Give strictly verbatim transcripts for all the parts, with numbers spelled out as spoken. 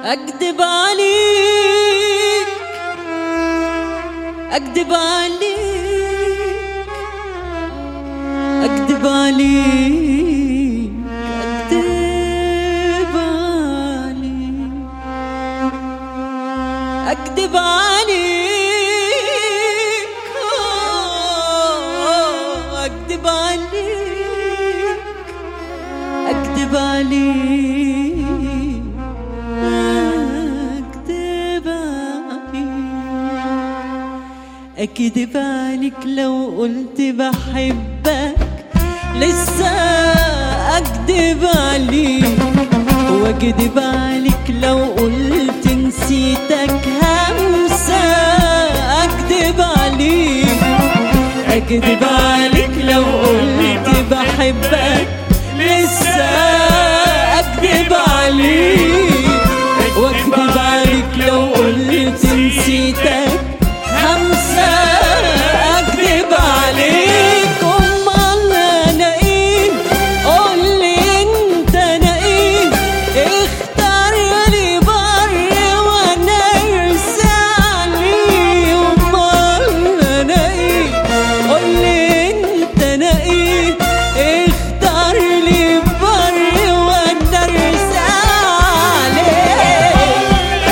أكدب عليك أكدب عليك أكدب عليك أكدب عليك أكدب عليك أكدب عليك أكدب عليك أكدب عليك لو قلت بحبك لسه أكدب عليك، وأكدب عليك لو قلت نسيتك همسة أكدب عليك. أكدب عليك لو قلت بحبك لسه أكدب عليك، وأكدب عليك لو قلت نسيتك همسة أكدب عليك. أمال أنا إيه؟ قولي أنت أنا إيه؟ اختار لي بر وأنا أرسى عليه. أمال أنا إيه؟ قولي أنت أنا إيه؟ اختار لي بر وأنا أرسى عليه.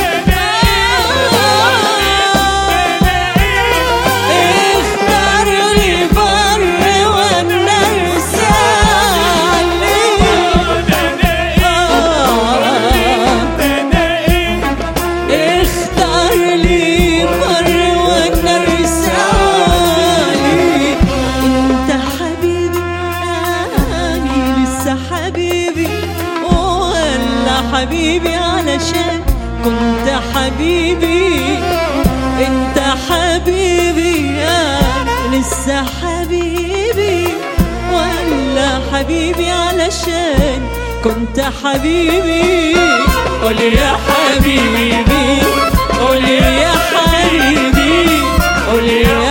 حبيبي علشان كنت حبيبي، انت حبيبي انا لسه حبيبي، ولا حبيبي علشان كنت حبيبي. قولي يا حبيبي قولي يا حبيبي قولي يا